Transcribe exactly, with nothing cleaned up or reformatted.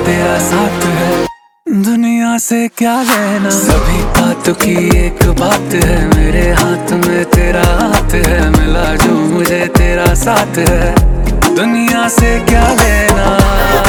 तेरा साथ है, दुनिया से क्या लेना, सभी बातों की एक बात है, मेरे हाथ में तेरा हाथ है, मिला जो मुझे तेरा साथ है, दुनिया से क्या लेना।